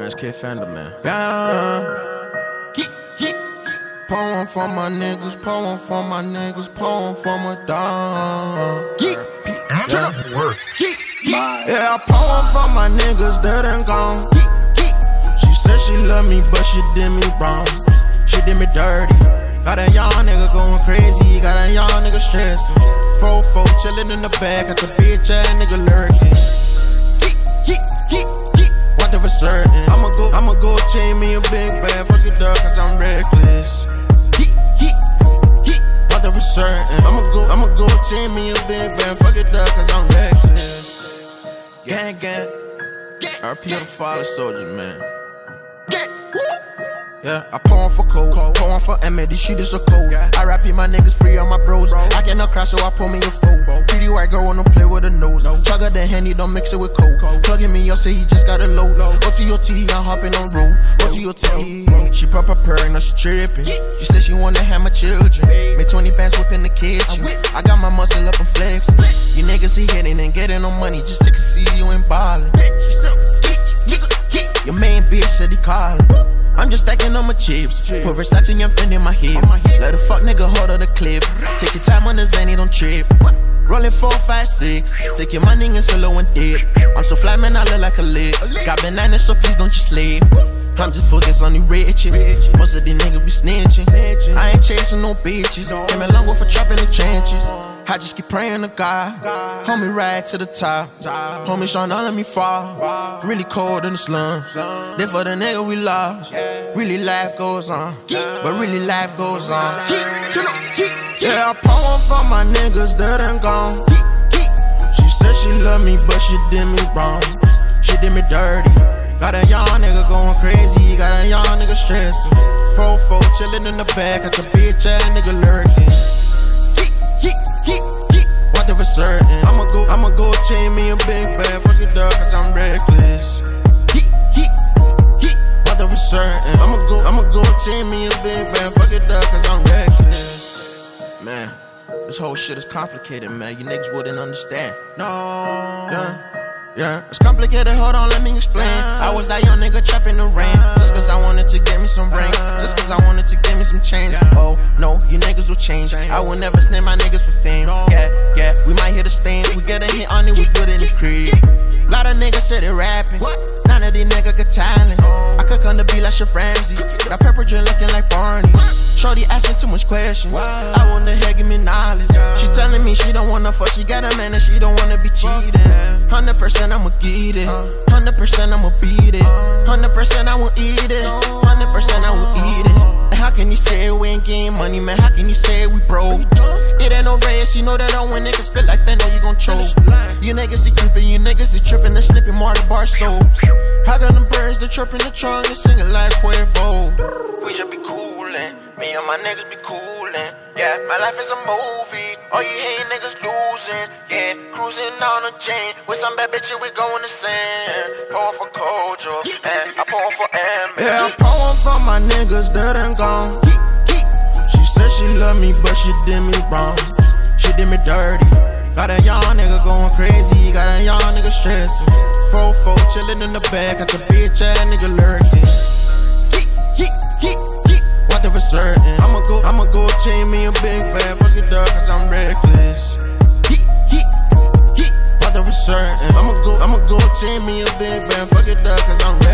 Prince Kid Fender, man. Yeah. Pour one for my niggas, pour one for my niggas, pour one for my dog. Turn up work. Yeah, I pour one for my niggas dead and gone. She said she love me, but she did me wrong. She did me dirty. Got a young nigga going crazy, got a young nigga stressing. 4-4 chillin' in the back, got the bitch ass nigga lurking. What the for certain? I'ma go chain me a big bag, fuck it up, cause I'm reckless. What the for certain? I'ma go chain me a big bag, fuck it up, cause I'm reckless. Gang, RP of the fallen soldier, man. Yeah, I pour on for cold, pour on for MD, shit is so cold. I rap my niggas free on my bros. I cannot cry, so I pull me a foe. Pretty white girl wanna play with a nose. Chugga the Henny, don't mix it with coke. Plugging me up, say he just got a load. OTOT, I'm hopping on road. OTOT, she pop her purring, now she tripping. She said she wanna have my children. Made 20 bands whipping the kitchen. I got my muscle up and flexing. You niggas see hitting and getting no money just to see you and ballin'. Your main bitch said he callin'. I'm just stacking on my chips. Put Versace and Fendi in my hip. Let a fuck nigga hold on the clip. Take your time on the Zanny, don't trip. Rollin' 4, 5, 6. Take your money and solo and dip. I'm so fly, man, I look like a lick. Got bananas, so please don't you sleep. I'm just focused on the riches. Most of these niggas be snitching. I ain't chasing no bitches. Came a long way for trapping the trenches. I just keep praying to God. Homie, ride to the top. Homie, trying to let me fall. Really cold in the slums. Live for the nigga we lost. Really life goes on. But really life goes on. Yeah, I pour one for my niggas dead and gone. She said she love me, but she did me wrong. She did me dirty. Got a young nigga going crazy. Got a young nigga stressing. 4-4 chillin' in the back. Got the bitch ass nigga lurking. What the for certain? I'ma go chain me a big bag, fuck it up, cause I'm reckless. What the for certain? I'ma go chain me a big bag, fuck it up, cause I'm reckless. Man, this whole shit is complicated, man. You niggas wouldn't understand. No. Yeah, it's complicated, hold on, let me explain. I was that young nigga trapping the rain. Just cause I wanted to get me some rings. Just cause I wanted to get me some chains. Oh, no, you niggas will change. I will never snare my niggas for fame. Yeah, we might hit a stain. We get a hit on it, we put it in the crib. Lot of niggas said they rapping. None of these niggas got talent. I cook on the beat like Chef Ramsay. Got pepper drill looking like Barney. Shorty asking too much questions. I want the hell give me knowledge. She telling me she don't wanna fuck. She got a man and she don't wanna be cheating. 100% I'ma get it. 100% I'ma beat it. 100% I will eat it. 100% I will eat it. And how can you say we ain't getting money, man? How can you say we broke? It ain't no race, you know that when niggas spit like Fender, you gon' choke. You niggas see creepin', you niggas see trippin', they slippin' more the bar soaps. How got them birds, they chirpin' the trunk, they singin' like Quavo. We should be coolin', me and my niggas be coolin'. Yeah, my life is a movie, all you hate niggas losing. Yeah, cruising on a chain, with some bad bitches we goin' to sand. Pour for Kojo, and I pour for M. Yeah, I pour one for my niggas dead and gone. She said she love me, but she did me wrong. She did me dirty. Got a young nigga going crazy, got a young nigga stressing. 4-4 chillin' in the back, got the bitch ass nigga lurking. What the for certain? I'ma go chain me a big bag, fuck it up, cause I'm reckless. What the for certain? I'ma go chain me a big bag, fuck it up, cause I'm reckless.